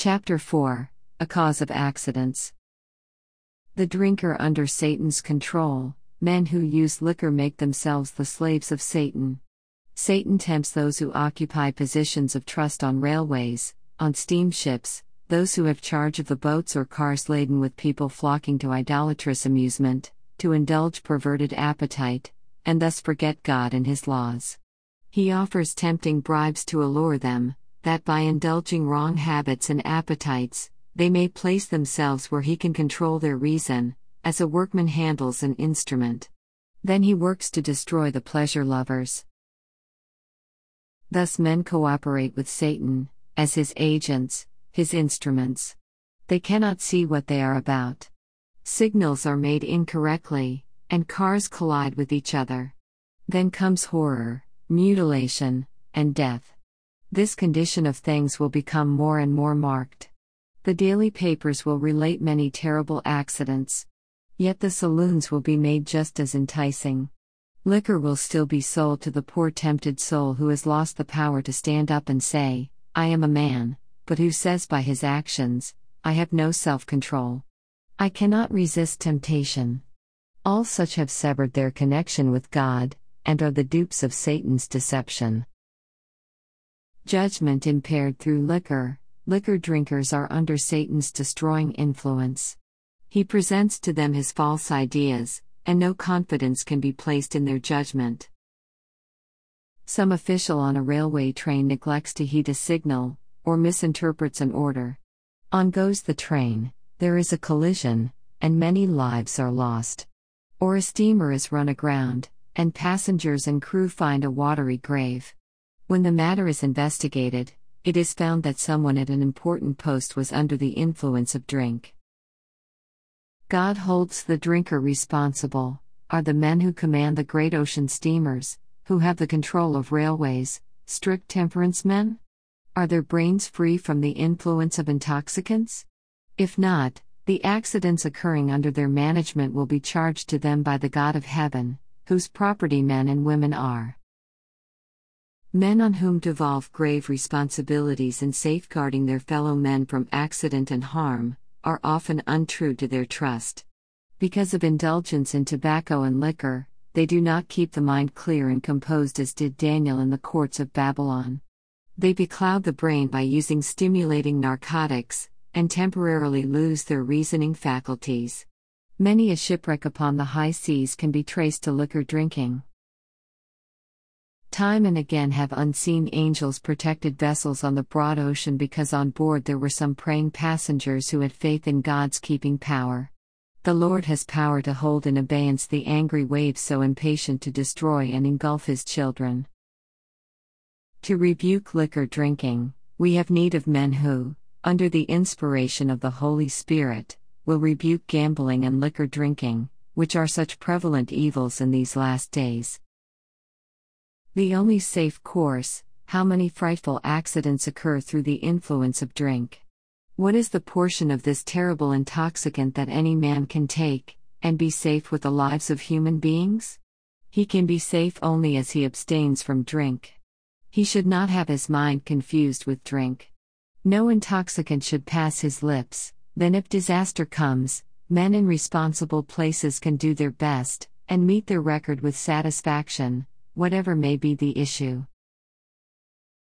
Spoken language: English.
Chapter 4: A Cause of Accidents. The drinker under Satan's control. Men who use liquor make themselves the slaves of Satan. Satan tempts those who occupy positions of trust on railways, on steamships, those who have charge of the boats or cars laden with people flocking to idolatrous amusement, to indulge perverted appetite, and thus forget God and His laws. He offers tempting bribes to allure them, that by indulging wrong habits and appetites, they may place themselves where he can control their reason, as a workman handles an instrument. Then he works to destroy the pleasure lovers. Thus men cooperate with Satan, as his agents, his instruments. They cannot see what they are about. Signals are made incorrectly, and cars collide with each other. Then comes horror, mutilation, and death. This condition of things will become more and more marked. The daily papers will relate many terrible accidents. Yet the saloons will be made just as enticing. Liquor will still be sold to the poor tempted soul who has lost the power to stand up and say, "I am a man," but who says by his actions, "I have no self-control. I cannot resist temptation." All such have severed their connection with God, and are the dupes of Satan's deception. Judgment impaired through liquor. Liquor drinkers are under Satan's destroying influence. He presents to them his false ideas, and no confidence can be placed in their judgment. Some official on a railway train neglects to heed a signal, or misinterprets an order. On goes the train, there is a collision, and many lives are lost. Or a steamer is run aground, and passengers and crew find a watery grave. When the matter is investigated, it is found that someone at an important post was under the influence of drink. God holds the drinker responsible. Are the men who command the great ocean steamers, who have the control of railways, strict temperance men? Are their brains free from the influence of intoxicants? If not, the accidents occurring under their management will be charged to them by the God of heaven, whose property men and women are. Men on whom devolve grave responsibilities in safeguarding their fellow men from accident and harm, are often untrue to their trust. Because of indulgence in tobacco and liquor, they do not keep the mind clear and composed as did Daniel in the courts of Babylon. They becloud the brain by using stimulating narcotics, and temporarily lose their reasoning faculties. Many a shipwreck upon the high seas can be traced to liquor drinking. Time and again have unseen angels protected vessels on the broad ocean because on board there were some praying passengers who had faith in God's keeping power. The Lord has power to hold in abeyance the angry waves so impatient to destroy and engulf His children. To rebuke liquor drinking, we have need of men who, under the inspiration of the Holy Spirit, will rebuke gambling and liquor drinking, which are such prevalent evils in these last days. The only safe course. How many frightful accidents occur through the influence of drink? What is the portion of this terrible intoxicant that any man can take, and be safe with the lives of human beings? He can be safe only as he abstains from drink. He should not have his mind confused with drink. No intoxicant should pass his lips. Then if disaster comes, men in responsible places can do their best, and meet their record with satisfaction, whatever may be the issue.